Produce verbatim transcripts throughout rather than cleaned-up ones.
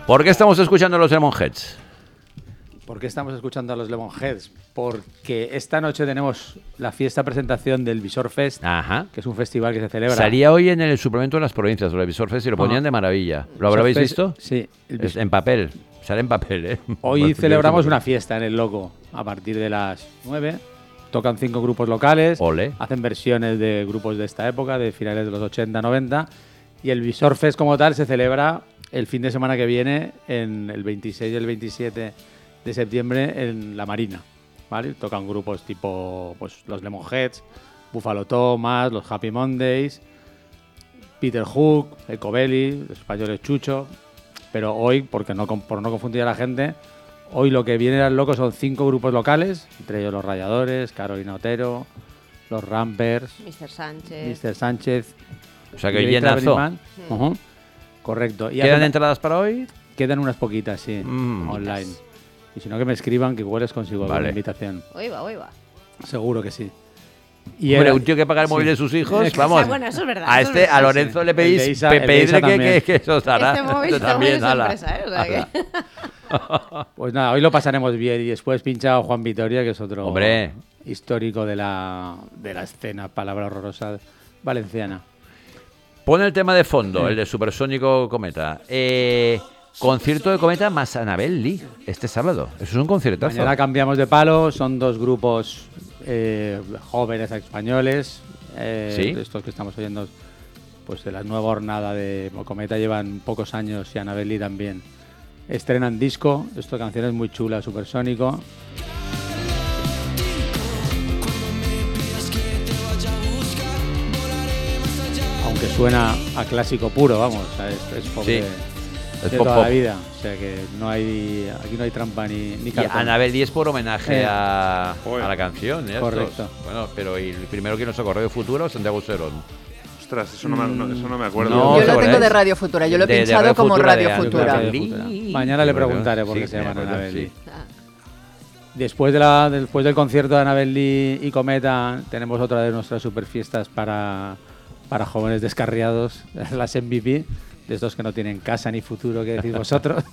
¿Por qué estamos escuchando a los Lemonheads? ¿Por qué estamos escuchando a los Lemonheads? Porque esta noche tenemos la fiesta presentación del Visor Fest, Ajá. que es un festival que se celebra. Salía hoy en el suplemento de las provincias, del Visor Fest, y lo ponían Ajá. de maravilla. ¿Lo habréis Fest, visto? Sí. El Es en papel. Sale en papel, ¿eh? Hoy Bueno, celebramos yo- una fiesta en el Loco a partir de las nueve. Tocan cinco grupos locales. Ole. Hacen versiones de grupos de esta época, de finales de los ochenta, noventa. Y el Visor Fest como tal se celebra el fin de semana que viene, en el veintiséis y el veintisiete de septiembre, en La Marina. ¿Vale? Tocan grupos tipo pues, los Lemonheads, Buffalo Thomas, los Happy Mondays, Peter Hook, Ecobelly, los españoles Chucho. Pero hoy, porque no, por no confundir a la gente, hoy lo que viene al Loco son cinco grupos locales, entre ellos los Rayadores, Carolina Otero, los Rampers, mister Sánchez. mister Sánchez. O sea que y llenazo. Traveling Man. Ujú. Correcto. Y ¿Quedan hacen- entradas para hoy? Quedan unas poquitas, sí, Mm. online. Y si no, que me escriban, que igual les consigo Vale. alguna invitación. Hoy va, hoy va. Seguro que sí. Y Hombre, era- un tío que paga el sí. móvil de sus hijos, Exacto. vamos. O sea, bueno, eso es verdad, A eso es este, verdad, a sí, Lorenzo sí. le El pedís, de Isa- pe- el de pedidle Isa que, que, también. que eso os dará. Este móvil Esto también es ala. sorpresa, ¿eh? O sea que- Pues nada, hoy lo pasaremos bien y después pincha a Juan Vitoria, que es otro Hombre. histórico de la, de la escena, palabra horrorosa, valenciana. Pon el tema de fondo, el de Supersónico Cometa. Eh, concierto de Cometa más Anabel Lee, este sábado. Eso es un conciertazo. Mañana cambiamos de palo, son dos grupos eh, jóvenes españoles. eh, Sí. Estos que estamos oyendo, pues de la nueva hornada de Cometa, llevan pocos años y Anabel Lee también. Estrenan disco, esto canciones muy chulas, Supersónico. Aunque suena a clásico puro, vamos, o sea, es, es pop Sí. de, Es de pop toda pop. la vida. O sea que no hay, aquí no hay trampa ni, ni Y cartón. Anabel Lee es por homenaje Eh. a, Joder. a la canción. ¿eh? Correcto. Estos. Bueno, pero ¿y el primero que nos socorrió de Futuro? Santiago Serón. Ostras, eso no me, no, eso no me acuerdo. No, Yo lo ¿sabes? tengo de Radio Futura, yo lo he De- de pinchado Radio como Futura Radio de Futura. Anabel Futura. Lee. Mañana le Sí, preguntaré por sí, qué se me llaman acuerdo, Anabel sí. Lee. Ah, Después, de la, después del concierto de Anabel Lee y Cometa, tenemos otra de nuestras super fiestas para, para jóvenes descarriados, las M V P, de estos que no tienen casa ni futuro, que decís vosotros.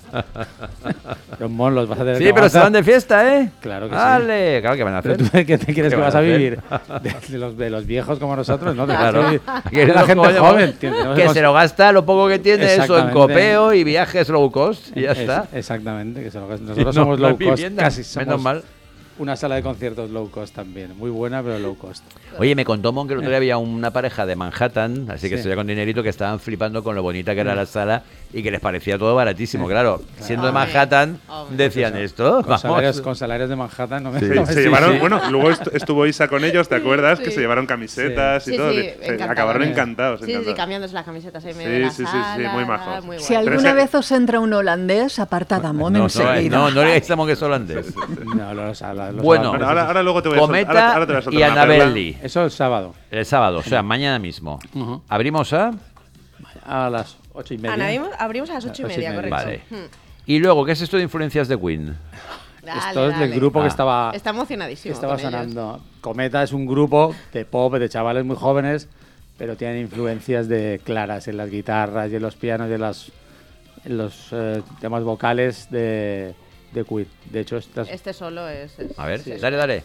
Los mon los vas a tener Sí, que pero se aguantar. van de fiesta, ¿eh? Claro que sí. Vale, claro que van a hacer. ¿Pero tú de qué te crees ¿Qué que van vas a a hacer? vivir? De, de los, de los viejos como nosotros, ¿no? De Claro. de Que la los gente jóvenes, joven. tío, tenemos que cons- se lo gasta lo poco que tiene eso en Exactamente. copeo y viajes low cost y ya Es- está. Exactamente, que se lo gasta. Y Nosotros no- somos no low hay cost, vivienda, casi menos somos mal. una sala de conciertos low cost también. Muy buena, pero low cost. Oye, me contó Mon que el otro día había una pareja de Manhattan, así que Sí. estoy con dinerito, que estaban flipando con lo bonita que era la sala y que les parecía todo baratísimo. Claro, siendo de Hombre, Manhattan, hombre. decían esto. Con Vamos. salarios, con salarios de Manhattan no me Sí, no me- se sí, llevaron, sí. bueno, luego est- estuvo Isa con ellos, ¿te acuerdas? Que Sí. se llevaron camisetas Sí, y todo. sí, que se encantados. acabaron Sí. encantados. Sí, sí, encantados. cambiándose las camisetas ahí en medio Sí, de la sí, sí, sí, sala, muy majos. muy Si guay. Pero alguna ese- vez os entra un holandés, apartad a Mon No, no, enseguida. no, no le digáis a Mon que es holandés. No, los- los- los- Bueno. Bueno, ahora, ahora luego te voy a soltar- Cometa ahora- ahora te voy a soltar y una Anabel perla. Lee. Eso el sábado, El sábado, o sea, mañana mismo. Ujú. Abrimos a... a las ocho y media. Ana, abrimos, abrimos a las ocho y Ocho y media, media. correcto. Vale. Hmm. Y luego, ¿qué es esto de influencias de Queen? Dale, Esto es del dale. grupo Ah. que estaba, Está que emocionadísimo. estaba con ellos. sonando. Cometa es un grupo de pop, de chavales muy jóvenes, pero tienen influencias de claras en las guitarras y en los pianos y en, las, en los eh, temas vocales de, de Queen. De hecho, estas, Este solo es. es- A ver, sí. dale, dale.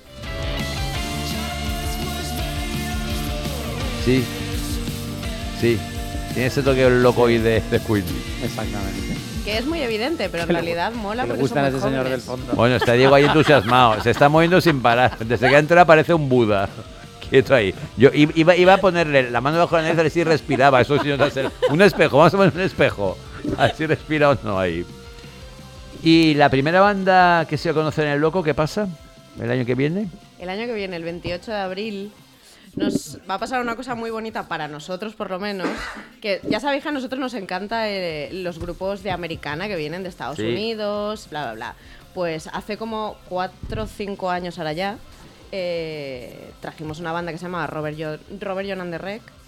Sí. Sí. Tiene ese toque loco y de, de Queen. exactamente. Que es muy evidente, pero en Que le- realidad mola que le porque gustan a son ese muy señor del jóvenes. fondo. Bueno, está Diego ahí entusiasmado. Se está moviendo sin parar. Desde que entra parece un Buda. Quieto ahí. Yo i- iba, iba a ponerle la mano bajo la nariz a ver si respiraba. Eso sí, no te hace- un espejo. Vamos a poner un espejo. A ver si respira o no ahí. Y la primera banda que se va a conocer en el Loco, ¿qué pasa? ¿El año que viene? El año que viene, el veintiocho de abril, nos va a pasar una cosa muy bonita para nosotros, por lo menos. Que ya sabéis que a nosotros nos encanta eh, los grupos de americana que vienen de Estados Sí. Unidos, bla, bla, bla. Pues hace como cuatro o cinco años ahora ya, eh, trajimos una banda que se llamaba Robert John, Robert John and the Wreck.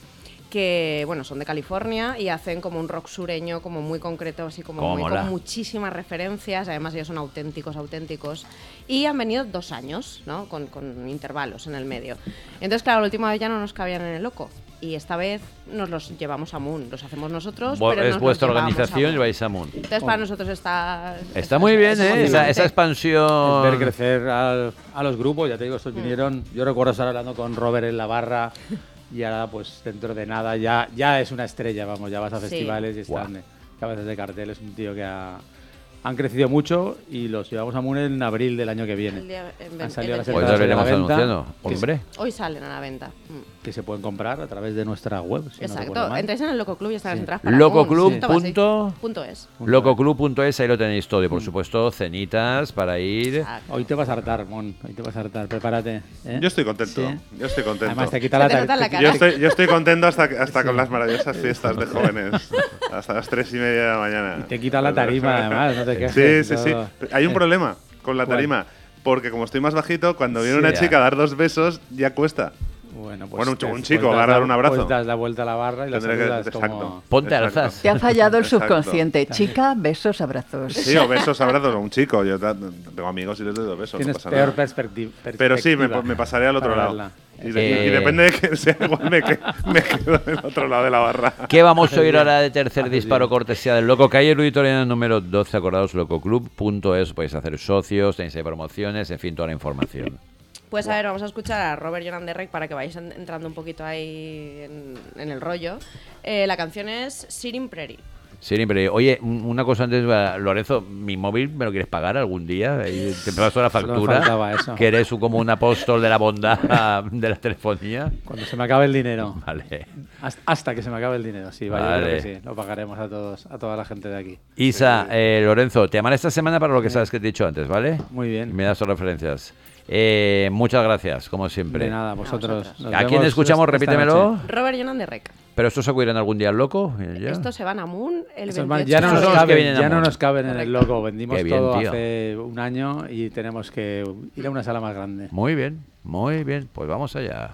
que, bueno, son de California y hacen como un rock sureño como muy concreto, así como Cómo muy, mola. con muchísimas referencias, además ellos son auténticos, auténticos, y han venido dos años, ¿no? Con, con intervalos en el medio. Entonces, claro, la última vez ya no nos cabían en el loco, y esta vez nos los llevamos a Moon, los hacemos nosotros, Vo- pero es nos vuestra los llevamos organización a y Moon. vais a Moon. Entonces, para nosotros está... Está muy bien, es ¿eh? Esa, emocionante. esa expansión. Es ver crecer al- a los grupos, ya te digo, estos vinieron, yo recuerdo estar hablando con Robert en la barra y ahora pues dentro de nada ya, ya es una estrella, vamos, ya vas a Sí. festivales y están Guau. eh, cabezas de cartel, es un tío que ha, han crecido mucho y los llevamos a Moon en abril del año que viene. El día- en- Han salido el las Hoy entradas lo a la iremos venta, anunciando. que se- Hombre. Hoy salen a la venta. Mm. que se pueden comprar a través de nuestra web. Si no recuerdo Exacto, mal. entráis en el Loco Club y están las Sí. entradas para Lococlub Moon. Toma, sí. punto- Punto es. lococlub punto es, ahí lo tenéis todo. Y por supuesto, cenitas para ir. Exacto. Hoy te vas a hartar, Mon. Hoy te vas a hartar. Prepárate. ¿eh? Yo estoy contento. Sí. Yo estoy contento. Además, te Se quita la te tar- nota en la te- cara. Yo estoy, yo estoy contento hasta, hasta con las maravillosas fiestas de jóvenes. Hasta las tres y media de la mañana. te quita la tarima, además. No te quejes. Sí, sí, sí. todo. Hay un problema con la ¿Cuál? tarima. Porque como estoy más bajito, cuando viene Sí, una ya. chica a dar dos besos, ya cuesta. Bueno, pues Bueno, un te- ch- un chico, pues va a das dar la- un abrazo. Pues das la vuelta a la barra y la Tendré que- saludas como... exacto. Ponte Exacto. alzas. Te ha fallado el Exacto. subconsciente. Chica, besos, abrazos. Sí, o besos, abrazos a un chico. Yo ta- tengo amigos y les doy dos besos. Tienes no pasa peor nada. perspecti- perspectiva. Pero sí, me, me pasaré al otro para lado. verla. Y, de- y Eh. depende de que sea igual, me, que- me quedo del otro lado de la barra. ¿Qué vamos a Haces oír bien. ahora de tercer Haces disparo bien. cortesía del Loco? Calle Luis Toriano número doce, acordaos, lococlub punto es. Podéis hacer socios, tenéis ahí promociones, en fin, toda la información. Pues a ver, vamos a escuchar a Robert Jonan Derek para que vayáis en- entrando un poquito ahí en, en el rollo. Eh, la canción es Sitting Prairie. Siempre. Oye, un- una cosa antes, va, Lorenzo, ¿mi móvil me lo quieres pagar algún día? Ahí te paso la Solo factura. faltaba eso. Que eres un- como un apóstol de la bondad de la telefonía. Cuando se me acabe el dinero. Vale. Hasta, hasta que se me acabe el dinero, sí, vaya, yo Vale. creo que sí. Lo pagaremos a todos, a toda la gente de aquí. Isa, eh, Lorenzo, te llamaré esta semana para lo que sabes que te he dicho antes, ¿vale? Muy bien. Me das tus referencias. Eh, muchas gracias, como siempre. De nada, vosotros. vosotros. Nos ¿A quién vemos escuchamos? esta Repítemelo. noche. Robert Jonan Derek. ¿Pero estos se acudirán algún día al loco? Eh, ya. Estos se van a Moon el Estos veintiocho. van- ya no Estos nos son los que caben, vienen a ya no Moon. nos caben en el loco. Vendimos Qué bien, todo tío. hace un año y tenemos que ir a una sala más grande. Muy bien, muy bien. Pues vamos allá.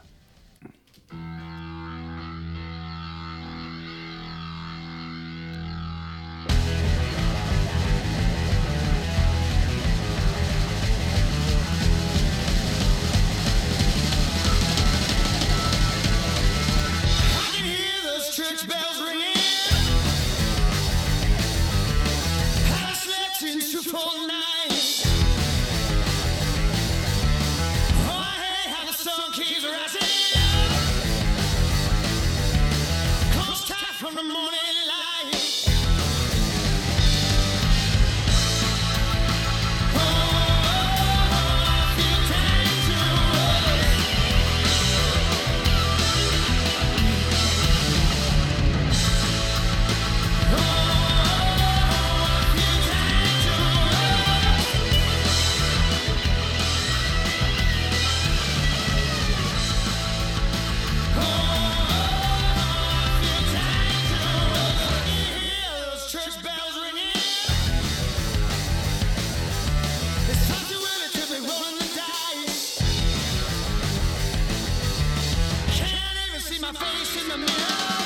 I can hear those church bells ringing. Haven't slept in two full nights. Oh, I hate how the sun keeps rising. Close tight from the morning light. Oh, I feel dangerous. Church bells ringing. It's time to early to be rolling the dice. Can't even see my face in the mirror.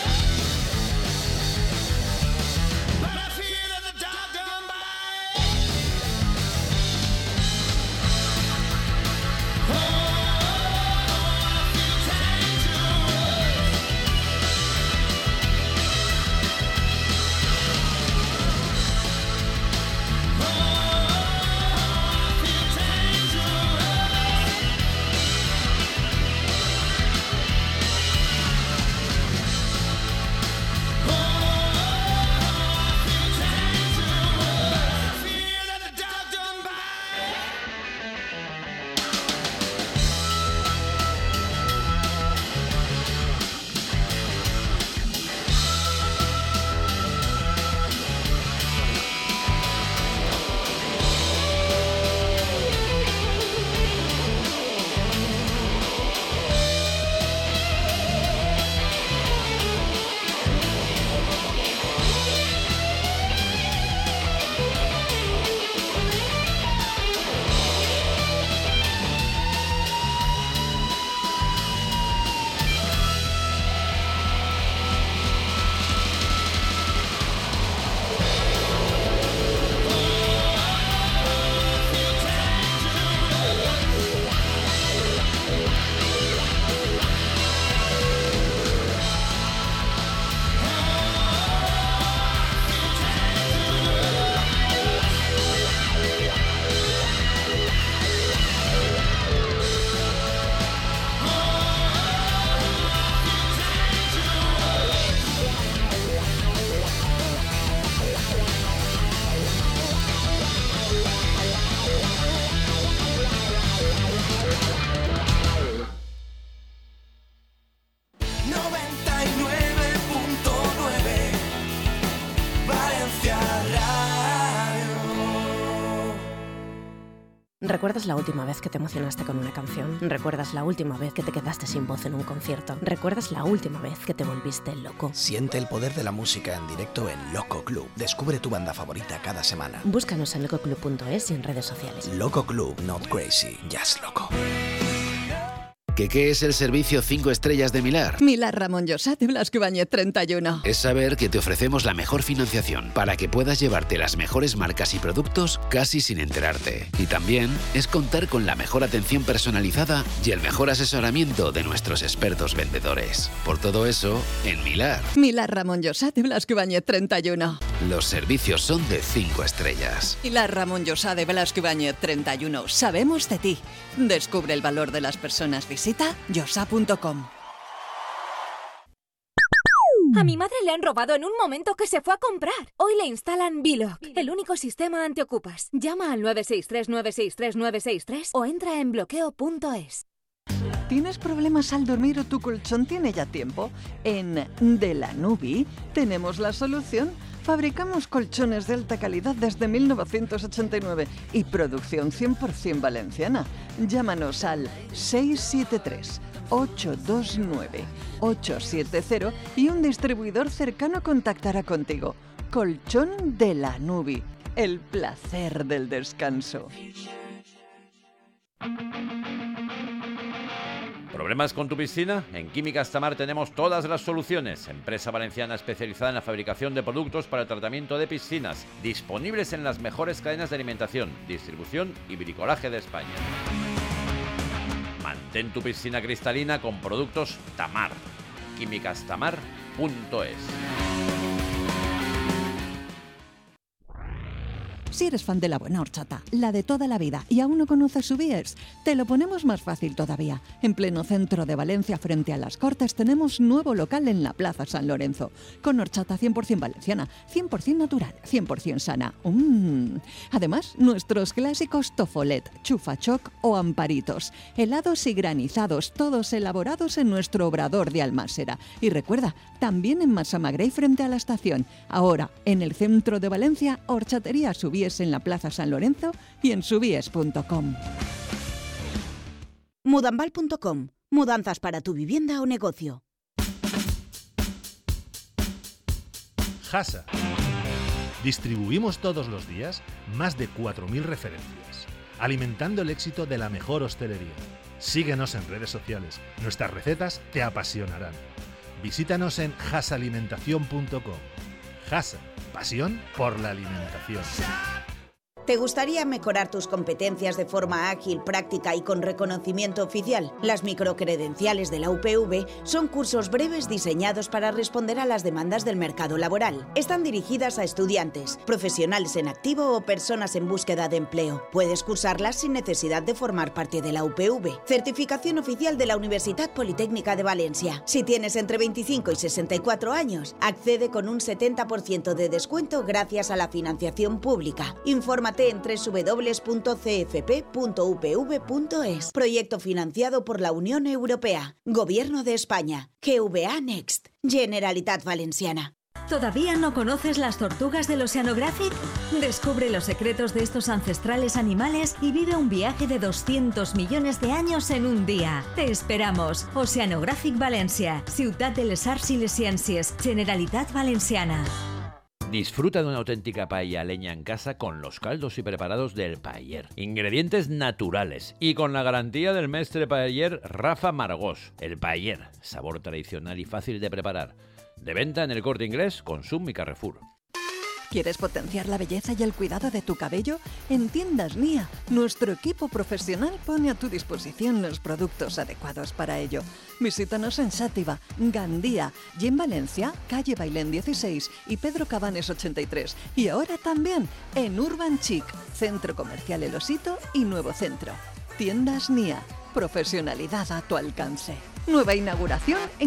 But I feel that the dog done by. Oh, I feel dangerous. I feel dangerous. noventa y nueve punto nueve Valencia Radio. ¿Recuerdas la última vez que te emocionaste con una canción? ¿Recuerdas la última vez que te quedaste sin voz en un concierto? ¿Recuerdas la última vez que te volviste loco? Siente el poder de la música en directo en Loco Club. Descubre tu banda favorita cada semana. Búscanos en lococlub punto es y en redes sociales. Loco Club, not crazy, just loco. ¿Qué, qué es el servicio cinco estrellas de Milar? Milar Ramón Llosat de Blasco Ibáñez treinta y uno. Es saber que te ofrecemos la mejor financiación para que puedas llevarte las mejores marcas y productos casi sin enterarte. Y también es contar con la mejor atención personalizada y el mejor asesoramiento de nuestros expertos vendedores. Por todo eso, en Milar, Milar Ramón Llosat de Blasco Ibáñez treinta y uno. los servicios son de cinco estrellas. Milar Ramón Llosat de Blasco Ibáñez treinta y uno. Sabemos de ti. Descubre el valor de las personas. Visita llosa punto com. A mi madre le han robado en un momento que se fue a comprar. Hoy le instalan Biloc, el único sistema antiocupas. Llama al nueve seis tres nueve seis tres nueve seis tres o entra en bloqueo punto es. ¿Tienes problemas al dormir o tu colchón tiene ya tiempo? En De la Nubi tenemos la solución. Fabricamos colchones de alta calidad desde mil novecientos ochenta y nueve y producción cien por ciento valenciana. Llámanos al seis siete tres ocho dos nueve ocho siete cero y un distribuidor cercano contactará contigo. Colchón De la Nubi, el placer del descanso. ¿Problemas con tu piscina? En Químicas Tamar tenemos todas las soluciones. Empresa valenciana especializada en la fabricación de productos para el tratamiento de piscinas, disponibles en las mejores cadenas de alimentación, distribución y bricolaje de España. Mantén tu piscina cristalina con productos Tamar. químicas tamar punto es. Si eres fan de la buena horchata, la de toda la vida, y aún no conoces Subíes, te lo ponemos más fácil todavía. En pleno centro de Valencia, frente a las Cortes, tenemos nuevo local en la Plaza San Lorenzo, con horchata cien por ciento valenciana, cien por ciento natural, cien por ciento sana. Mm. Además, nuestros clásicos tofolet, chufachoc o amparitos, helados y granizados, todos elaborados en nuestro obrador de Almásera. Y recuerda, también en Massamagrey frente a la estación. Ahora, en el centro de Valencia, horchatería Subíes en la Plaza San Lorenzo y en subíes punto com. Mudambal punto com. Mudanzas para tu vivienda o negocio. Hasa. Distribuimos todos los días más de cuatro mil referencias, alimentando el éxito de la mejor hostelería. Síguenos en redes sociales. Nuestras recetas te apasionarán. Visítanos en hasalimentación punto com. Hasa. Pasión por la alimentación. ¿Te gustaría mejorar tus competencias de forma ágil, práctica y con reconocimiento oficial? Las microcredenciales de la U P V son cursos breves diseñados para responder a las demandas del mercado laboral. Están dirigidas a estudiantes, profesionales en activo o personas en búsqueda de empleo. Puedes cursarlas sin necesidad de formar parte de la U P V. Certificación oficial de la Universidad Politécnica de Valencia. Si tienes entre veinticinco y sesenta y cuatro años, accede con un setenta por ciento de descuento gracias a la financiación pública. Infórmate en doble u doble u doble u punto c f p punto u p v punto es. Proyecto financiado por la Unión Europea. Gobierno de España. G V A Next. Generalitat Valenciana. ¿Todavía no conoces las tortugas del Oceanographic? Descubre los secretos de estos ancestrales animales y vive un viaje de doscientos millones de años en un día. Te esperamos. Oceanographic Valencia. Ciutat de les Arts i les Ciències. Generalitat Valenciana. Disfruta de una auténtica paella a leña en casa con los caldos y preparados del paller. Ingredientes naturales y con la garantía del mestre paller Rafa Margós. El paller, sabor tradicional y fácil de preparar. De venta en El Corte Inglés, Consum y Carrefour. ¿Quieres potenciar la belleza y el cuidado de tu cabello? En Tiendas Nia, nuestro equipo profesional pone a tu disposición los productos adecuados para ello. Visítanos en Xàtiva, Gandía y en Valencia, calle Bailén dieciséis y Pedro Cabanes ochenta y tres. Y ahora también en Urban Chic, Centro Comercial El Osito y Nuevo Centro. Tiendas Nia, profesionalidad a tu alcance. Nueva inauguración en